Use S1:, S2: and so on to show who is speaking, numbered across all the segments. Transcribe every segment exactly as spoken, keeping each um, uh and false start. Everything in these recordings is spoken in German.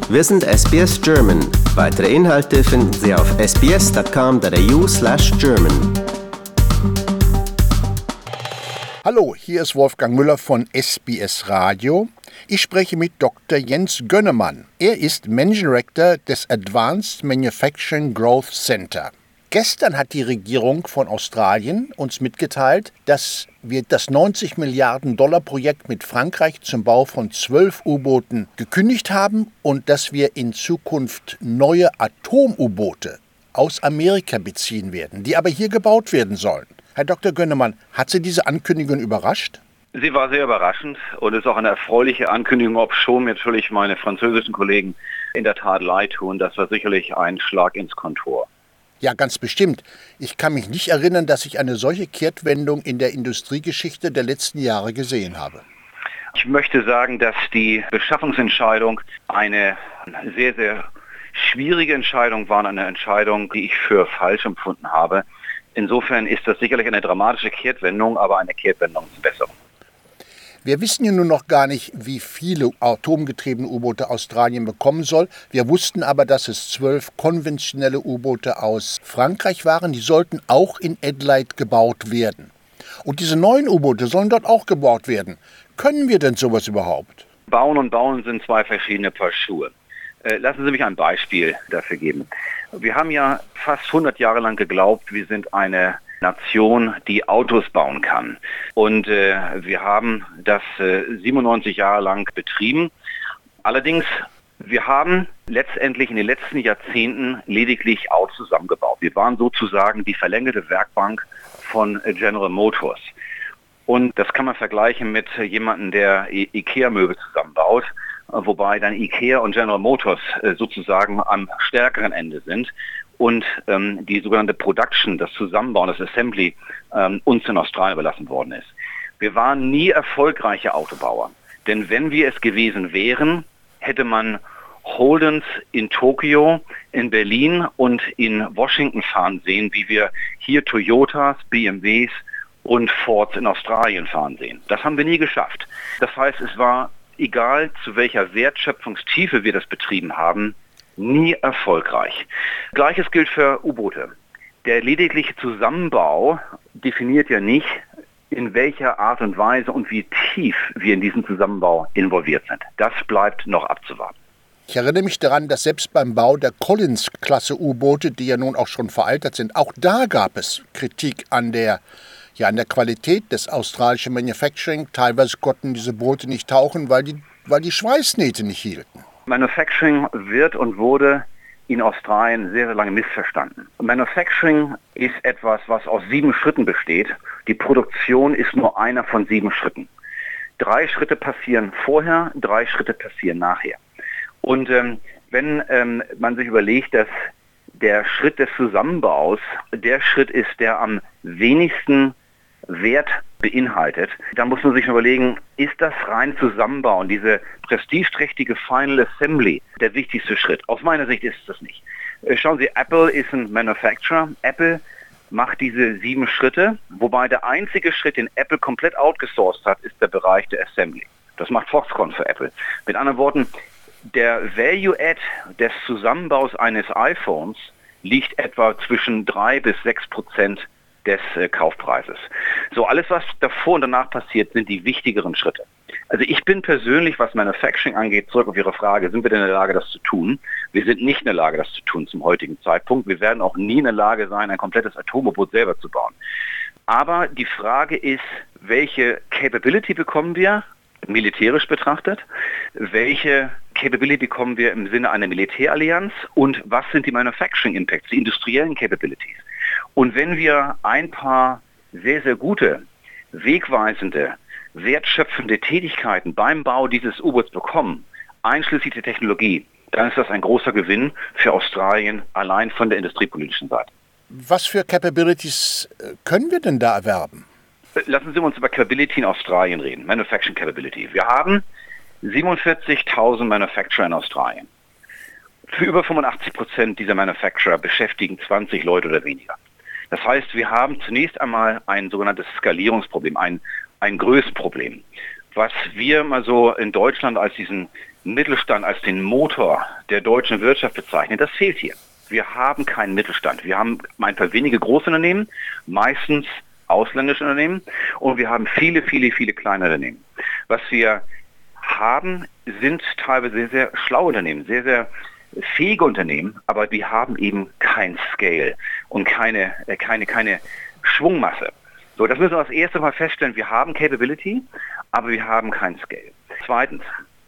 S1: Wir sind S B S German. Weitere Inhalte finden Sie auf s b s dot com dot a u slash German.
S2: Hallo, hier ist Wolfgang Müller von S B S Radio. Ich spreche mit Doktor Jens Gönnemann. Er ist Managing Director des Advanced Manufacturing Growth Center. Gestern hat die Regierung von Australien uns mitgeteilt, dass wir das neunzig Milliarden Dollar Projekt mit Frankreich zum Bau von zwölf U-Booten gekündigt haben und dass wir in Zukunft neue Atom-U-Boote aus Amerika beziehen werden, die aber hier gebaut werden sollen. Herr Doktor Gönnemann, hat Sie diese Ankündigung überrascht?
S3: Sie war sehr überraschend und ist auch eine erfreuliche Ankündigung, ob schon natürlich meine französischen Kollegen in der Tat leid tun. Das war sicherlich ein Schlag ins Kontor.
S2: Ja, ganz bestimmt. Ich kann mich nicht erinnern, dass ich eine solche Kehrtwendung in der Industriegeschichte der letzten Jahre gesehen habe.
S3: Ich möchte sagen, dass die Beschaffungsentscheidung eine sehr, sehr schwierige Entscheidung war, eine Entscheidung, die ich für falsch empfunden habe. Insofern ist das sicherlich eine dramatische Kehrtwendung, aber eine Kehrtwendung zur Besserung.
S2: Wir wissen ja nun noch gar nicht, wie viele atomgetriebene U-Boote Australien bekommen soll. Wir wussten aber, dass es zwölf konventionelle U-Boote aus Frankreich waren. Die sollten auch in Adelaide gebaut werden. Und diese neuen U-Boote sollen dort auch gebaut werden. Können wir denn sowas überhaupt?
S3: Bauen und Bauen sind zwei verschiedene Paar Schuhe. Äh, lassen Sie mich ein Beispiel dafür geben. Wir haben ja fast hundert Jahre lang geglaubt, wir sind eine Nation, die Autos bauen kann. Und äh, wir haben das äh, siebenundneunzig Jahre lang betrieben. Allerdings, wir haben letztendlich in den letzten Jahrzehnten lediglich Autos zusammengebaut. Wir waren sozusagen die verlängerte Werkbank von äh, General Motors. Und das kann man vergleichen mit äh, jemandem, der I- IKEA-Möbel zusammenbaut, äh, wobei dann IKEA und General Motors äh, sozusagen am stärkeren Ende sind. Und ähm, die sogenannte Production, das Zusammenbauen, das Assembly, ähm, uns in Australien überlassen worden ist. Wir waren nie erfolgreiche Autobauer. Denn wenn wir es gewesen wären, hätte man Holdens in Tokio, in Berlin und in Washington fahren sehen, wie wir hier Toyotas, B M Ws und Fords in Australien fahren sehen. Das haben wir nie geschafft. Das heißt, es war, egal zu welcher Wertschöpfungstiefe wir das betrieben haben, nie erfolgreich. Gleiches gilt für U-Boote. Der ledigliche Zusammenbau definiert ja nicht, in welcher Art und Weise und wie tief wir in diesen Zusammenbau involviert sind. Das bleibt noch abzuwarten.
S2: Ich erinnere mich daran, dass selbst beim Bau der Collins-Klasse U-Boote, die ja nun auch schon veraltet sind, auch da gab es Kritik an der, ja, an der Qualität des australischen Manufacturing. Teilweise konnten diese Boote nicht tauchen, weil die, weil die Schweißnähte nicht hielten.
S3: Manufacturing wird und wurde in Australien sehr, sehr lange missverstanden. Manufacturing ist etwas, was aus sieben Schritten besteht. Die Produktion ist nur einer von sieben Schritten. Drei Schritte passieren vorher, drei Schritte passieren nachher. Und ähm, wenn ähm, man sich überlegt, dass der Schritt des Zusammenbaus der Schritt ist, der am wenigsten Wert beinhaltet, dann muss man sich überlegen, ist das rein Zusammenbauen, diese prestigeträchtige Final Assembly, der wichtigste Schritt? Aus meiner Sicht ist es das nicht. Schauen Sie, Apple ist ein Manufacturer. Apple macht diese sieben Schritte, wobei der einzige Schritt, den Apple komplett outgesourced hat, ist der Bereich der Assembly. Das macht Foxconn für Apple. Mit anderen Worten, der Value-Add des Zusammenbaus eines iPhones liegt etwa zwischen drei bis sechs Prozent des äh, Kaufpreises. So, alles, was davor und danach passiert, sind die wichtigeren Schritte. Also ich bin persönlich, was Manufacturing angeht, zurück auf Ihre Frage, sind wir denn in der Lage, das zu tun? Wir sind nicht in der Lage, das zu tun zum heutigen Zeitpunkt. Wir werden auch nie in der Lage sein, ein komplettes Atom-U-Boot selber zu bauen. Aber die Frage ist, welche Capability bekommen wir, militärisch betrachtet? Welche Capability bekommen wir im Sinne einer Militärallianz? Und was sind die Manufacturing Impacts, die industriellen Capabilities? Und wenn wir ein paar sehr, sehr gute, wegweisende, wertschöpfende Tätigkeiten beim Bau dieses U-Boots bekommen, einschließlich der Technologie, dann ist das ein großer Gewinn für Australien allein von der industriepolitischen Seite.
S2: Was für Capabilities können wir denn da erwerben?
S3: Lassen Sie uns über Capability in Australien reden, Manufacturing Capability. Wir haben siebenundvierzigtausend Manufacturer in Australien. Für über fünfundachtzig Prozent dieser Manufacturer beschäftigen zwanzig Leute oder weniger. Das heißt, wir haben zunächst einmal ein sogenanntes Skalierungsproblem, ein, ein Größenproblem, was wir mal so in Deutschland als diesen Mittelstand als den Motor der deutschen Wirtschaft bezeichnen, das fehlt hier. Wir haben keinen Mittelstand. Wir haben ein paar wenige Großunternehmen, meistens ausländische Unternehmen, und wir haben viele, viele, viele kleine Unternehmen. Was wir haben, sind teilweise sehr, sehr schlaue Unternehmen, sehr, sehr fähige Unternehmen, aber die haben eben kein Scale und keine, keine, keine Schwungmasse. So, das müssen wir als erstes mal feststellen. Wir haben Capability, aber wir haben kein Scale. Zweitens,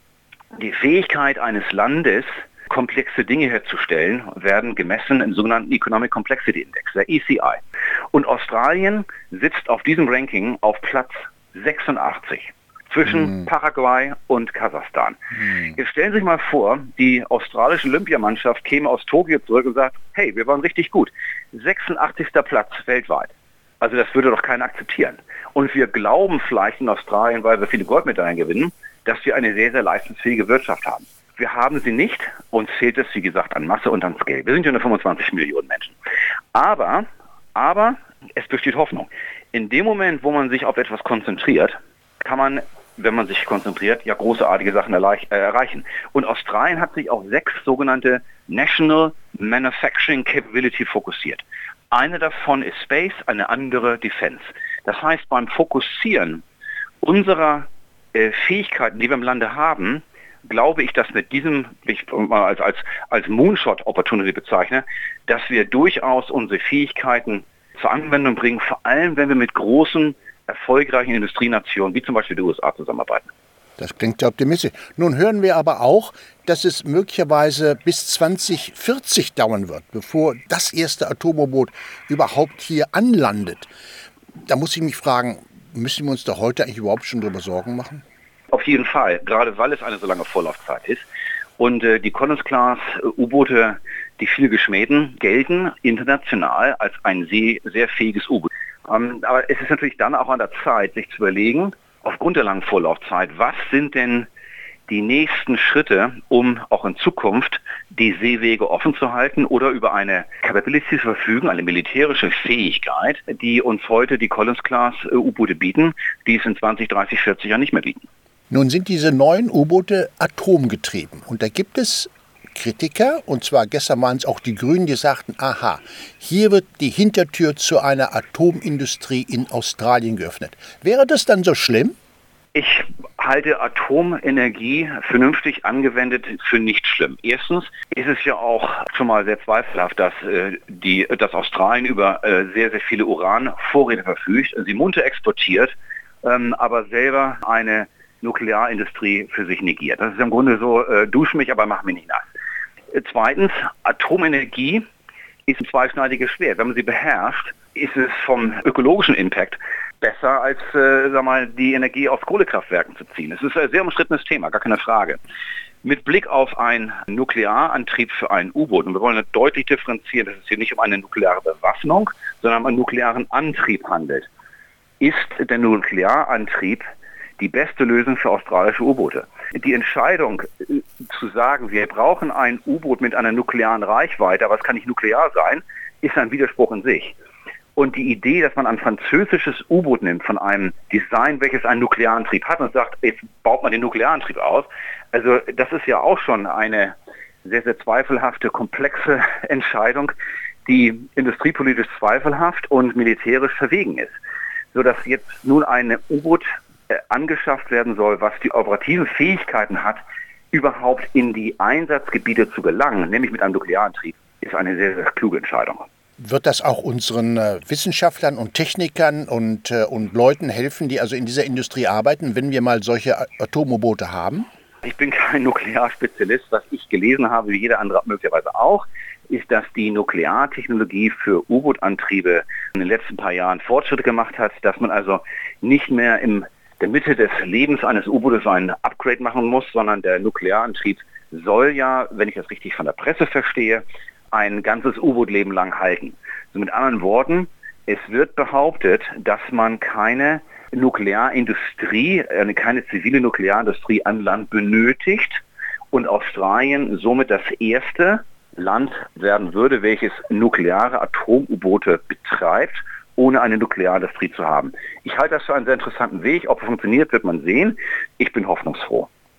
S3: die Fähigkeit eines Landes, komplexe Dinge herzustellen, werden gemessen im sogenannten Economic Complexity Index, der E C I. Und Australien sitzt auf diesem Ranking auf Platz sechsundachtzig. Zwischen mm. Paraguay und Kasachstan. Mm. Jetzt stellen Sie sich mal vor, die australische Olympiamannschaft käme aus Tokio zurück und sagt, hey, wir waren richtig gut. sechsundachtzigster Platz weltweit. Also das würde doch keiner akzeptieren. Und wir glauben vielleicht in Australien, weil wir viele Goldmedaillen gewinnen, dass wir eine sehr, sehr leistungsfähige Wirtschaft haben. Wir haben sie nicht. Uns fehlt es, wie gesagt, an Masse und an Scale. Wir sind ja nur fünfundzwanzig Millionen Menschen. Aber, aber es besteht Hoffnung. In dem Moment, wo man sich auf etwas konzentriert, kann man, wenn man sich konzentriert, ja großartige Sachen erleich, äh, erreichen. Und Australien hat sich auf sechs sogenannte National Manufacturing Capability fokussiert. Eine davon ist Space, eine andere Defense. Das heißt, beim Fokussieren unserer äh, Fähigkeiten, die wir im Lande haben, glaube ich, dass mit diesem, ich mal als, als, als Moonshot-Opportunity bezeichne, dass wir durchaus unsere Fähigkeiten zur Anwendung bringen, vor allem wenn wir mit großen, erfolgreichen Industrienationen, wie zum Beispiel die U S A, zusammenarbeiten.
S2: Das klingt ja optimistisch. Nun hören wir aber auch, dass es möglicherweise bis zwanzig vierzig dauern wird, bevor das erste Atom-U-Boot überhaupt hier anlandet. Da muss ich mich fragen, müssen wir uns da heute eigentlich überhaupt schon drüber Sorgen machen?
S3: Auf jeden Fall, gerade weil es eine so lange Vorlaufzeit ist. Und äh, die Collins-Class-U-Boote, die viel geschmähten, gelten international als ein sehr, sehr fähiges U-Boot. Ähm, aber es ist natürlich dann auch an der Zeit, sich zu überlegen, aufgrund der langen Vorlaufzeit, was sind denn die nächsten Schritte, um auch in Zukunft die Seewege offen zu halten oder über eine Capability zu verfügen, eine militärische Fähigkeit, die uns heute die Collins-Class-U-Boote bieten, die es in zwanzig, dreißig, vierzig Jahren nicht mehr bieten.
S2: Nun sind diese neuen U-Boote atomgetrieben und da gibt es Kritiker, und zwar gestern waren es auch die Grünen, die sagten, aha, hier wird die Hintertür zu einer Atomindustrie in Australien geöffnet. Wäre das dann so schlimm?
S3: Ich halte Atomenergie vernünftig angewendet für nicht schlimm. Erstens ist es ja auch schon mal sehr zweifelhaft, dass, äh, die, dass Australien über äh, sehr, sehr viele Uranvorräte verfügt, sie munter exportiert, ähm, aber selber eine Nuklearindustrie für sich negiert. Das ist im Grunde so, äh, dusch mich, aber mach mich nicht nass. Äh, zweitens, Atomenergie ist ein zweischneidiges Schwert. Wenn man sie beherrscht, ist es vom ökologischen Impact besser, als äh, sag mal, die Energie aus Kohlekraftwerken zu ziehen. Es ist ein sehr umstrittenes Thema, gar keine Frage. Mit Blick auf einen Nuklearantrieb für ein U-Boot, und wir wollen deutlich differenzieren, dass es hier nicht um eine nukleare Bewaffnung, sondern um einen nuklearen Antrieb handelt, ist der Nuklearantrieb die beste Lösung für australische U-Boote. Die Entscheidung äh, zu sagen, wir brauchen ein U-Boot mit einer nuklearen Reichweite, aber es kann nicht nuklear sein, ist ein Widerspruch in sich. Und die Idee, dass man ein französisches U-Boot nimmt von einem Design, welches einen Nuklearantrieb hat und sagt, jetzt baut man den Nuklearantrieb aus, also das ist ja auch schon eine sehr, sehr zweifelhafte, komplexe Entscheidung, die industriepolitisch zweifelhaft und militärisch verwegen ist. Sodass jetzt nun ein U-Boot angeschafft werden soll, was die operativen Fähigkeiten hat, überhaupt in die Einsatzgebiete zu gelangen, nämlich mit einem Nuklearantrieb, ist eine sehr, sehr kluge Entscheidung.
S2: Wird das auch unseren äh, Wissenschaftlern und Technikern und, äh, und Leuten helfen, die also in dieser Industrie arbeiten, wenn wir mal solche Atom-U-Boote haben?
S3: Ich bin kein Nuklearspezialist. Was ich gelesen habe, wie jeder andere möglicherweise auch, ist, dass die Nukleartechnologie für U-Boot-Antriebe in den letzten paar Jahren Fortschritte gemacht hat, dass man also nicht mehr im der Mitte des Lebens eines U-Bootes ein Upgrade machen muss, sondern der Nuklearantrieb soll ja, wenn ich das richtig von der Presse verstehe, ein ganzes U-Boot-Leben lang halten. Also mit anderen Worten, es wird behauptet, dass man keine Nuklearindustrie, äh, keine zivile Nuklearindustrie an Land benötigt und Australien somit das erste Land werden würde, welches nukleare Atom-U-Boote betreibt, ohne eine Nuklearindustrie zu haben. Ich halte das für einen sehr interessanten Weg. Ob es funktioniert, wird man sehen. Ich bin hoffnungsfroh.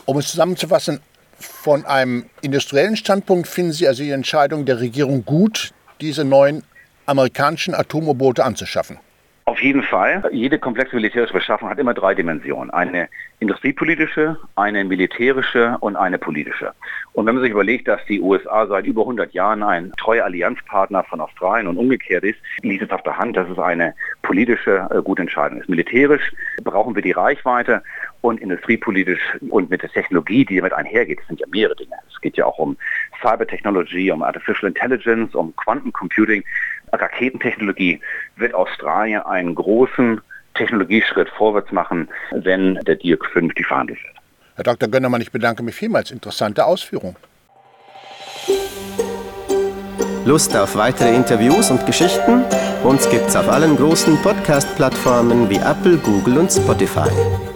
S2: Um es zusammenzufassen, von einem industriellen Standpunkt finden Sie also die Entscheidung der Regierung gut, diese neuen amerikanischen Atom-U-Boote anzuschaffen?
S3: Auf jeden Fall. Jede komplexe militärische Beschaffung hat immer drei Dimensionen. Eine industriepolitische, eine militärische und eine politische. Und wenn man sich überlegt, dass die U S A seit über hundert Jahren ein treuer Allianzpartner von Australien und umgekehrt ist, liegt es auf der Hand, dass es eine politische äh, gute Entscheidung ist. Militärisch brauchen wir die Reichweite und industriepolitisch und mit der Technologie, die damit einhergeht, das sind ja mehrere Dinge. Es geht ja auch um Cybertechnologie, um Artificial Intelligence, um Quantencomputing, Raketentechnologie, wird Australien einen großen Technologieschritt vorwärts machen, wenn der Dirk fünfzig verhandelt wird.
S2: Herr Doktor Gönnermann, ich bedanke mich vielmals. Interessante Ausführung.
S1: Lust auf weitere Interviews und Geschichten? Uns gibt's auf allen großen Podcast-Plattformen wie Apple, Google und Spotify.